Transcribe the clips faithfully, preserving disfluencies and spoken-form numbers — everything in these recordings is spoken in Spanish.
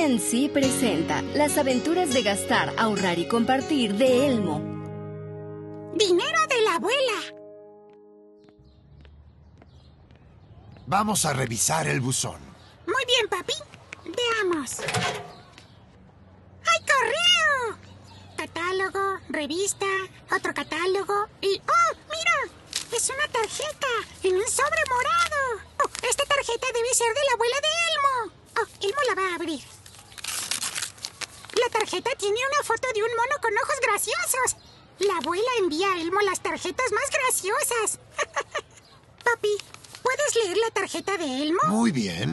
N C presenta Las aventuras de gastar, ahorrar y compartir de Elmo. ¡Dinero de la abuela! Vamos a revisar el buzón. Muy bien, papi. Veamos. ¡Hay correo! Catálogo, revista, otro catálogo y... ¡Oh, mira! Es una tarjeta en un sobre morado. Oh, esta tarjeta debe ser de la abuela de Elmo. Oh, Elmo la va a abrir. La tarjeta tiene una foto de un mono con ojos graciosos. La abuela envía a Elmo las tarjetas más graciosas. Papi, ¿puedes leer la tarjeta de Elmo? Muy bien.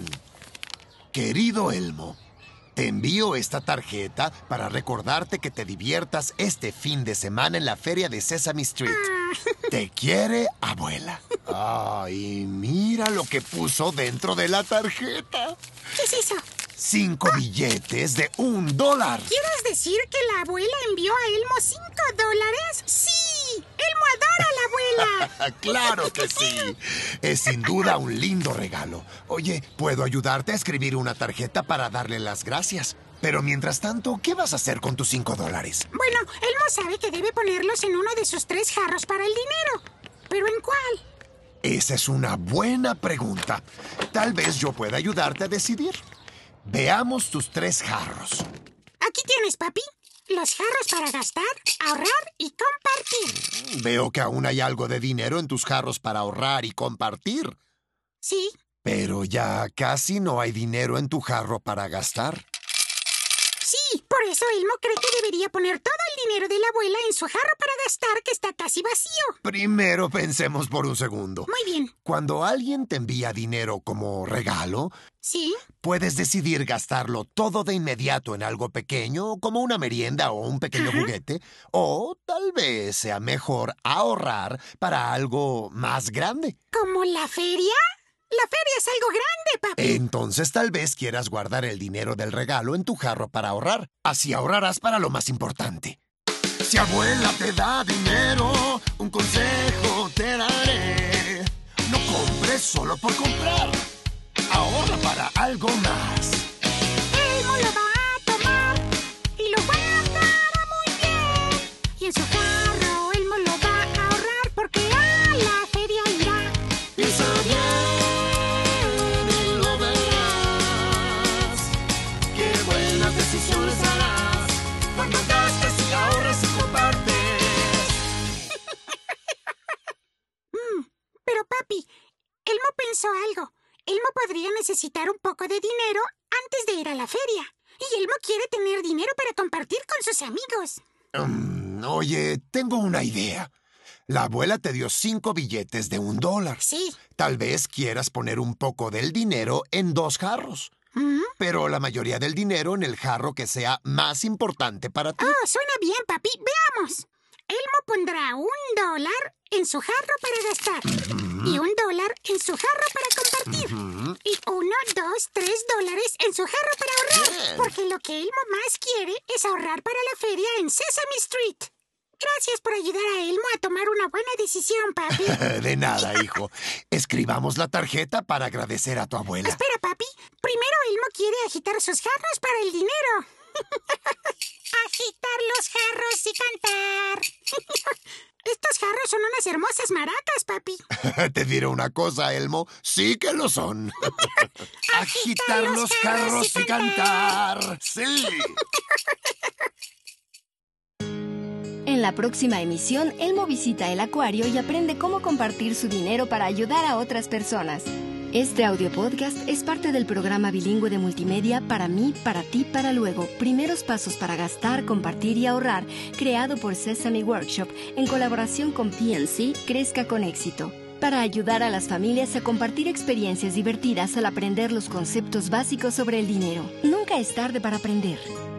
Querido Elmo, te envío esta tarjeta para recordarte que te diviertas este fin de semana en la feria de Sesame Street. Ah. Te quiere, abuela. Ay, mira lo que puso dentro de la tarjeta. ¿Qué es eso? Cinco billetes de un dólar. ¿Quieres decir que la abuela envió a Elmo cinco dólares? ¡Sí! ¡Elmo adora a la abuela! ¡Claro que sí! Es sin duda un lindo regalo. Oye, ¿puedo ayudarte a escribir una tarjeta para darle las gracias? Pero mientras tanto, ¿qué vas a hacer con tus cinco dólares? Bueno, Elmo sabe que debe ponerlos en uno de sus tres jarros para el dinero. ¿Pero en cuál? Esa es una buena pregunta. Tal vez yo pueda ayudarte a decidir. Veamos tus tres jarros. Aquí tienes, papi. Los jarros para gastar, ahorrar y compartir. Veo que aún hay algo de dinero en tus jarros para ahorrar y compartir. Sí. Pero ya casi no hay dinero en tu jarro para gastar. Sí, por eso Elmo cree que debería poner todo el dinero de la abuela en su jarro para gastar, que está casi vacío. Primero pensemos por un segundo. Muy bien. Cuando alguien te envía dinero como regalo, ¿sí? Puedes decidir gastarlo todo de inmediato en algo pequeño, como una merienda o un pequeño Ajá. juguete, o tal vez sea mejor ahorrar para algo más grande. ¿Como la feria? La feria es algo grande, papi. Entonces tal vez quieras guardar el dinero del regalo en tu jarro para ahorrar. Así ahorrarás para lo más importante. Si abuela te da dinero, un consejo te daré. No compres solo por comprar. Ahorra para algo más. Elmo lo va a tomar y lo guardará muy bien. Y en su jarro Elmo lo va a ahorrar porque a la feria irá. Piensa bien y lo verás. Qué buenas decisiones harás cuando gastes y ahorras y compartes. mm, pero papi, Elmo pensó algo. Elmo podría necesitar un poco de dinero antes de ir a la feria. Y Elmo quiere tener dinero para compartir con sus amigos. Um, oye, tengo una idea. La abuela te dio cinco billetes de un dólar. Sí. Tal vez quieras poner un poco del dinero en dos jarros. ¿Mm? Pero la mayoría del dinero en el jarro que sea más importante para ti. Oh, suena bien, papi. Veamos. Elmo pondrá un dólar en su jarro para gastar. Uh-huh. Y un dólar en su jarro para compartir. Uh-huh. Y uno, dos, tres dólares en su jarro para ahorrar. Bien. Porque lo que Elmo más quiere es ahorrar para la feria en Sesame Street. Gracias por ayudar a Elmo a tomar una buena decisión, papi. De nada, hijo. Escribamos la tarjeta para agradecer a tu abuela. Espera, papi. Primero Elmo quiere agitar sus jarros para el dinero. Agitar los jarros y cantar. Estos jarros son unas hermosas maracas, papi. Te diré una cosa, Elmo. Sí que lo son. Agitar los jarros y cantar. Sí. En la próxima emisión, Elmo visita el acuario y aprende cómo compartir su dinero para ayudar a otras personas. Este audio podcast es parte del programa bilingüe de multimedia Para mí, para ti, para luego. Primeros pasos para gastar, compartir y ahorrar, creado por Sesame Workshop en colaboración con P N C Crezca con Éxito, para ayudar a las familias a compartir experiencias divertidas al aprender los conceptos básicos sobre el dinero. Nunca es tarde para aprender.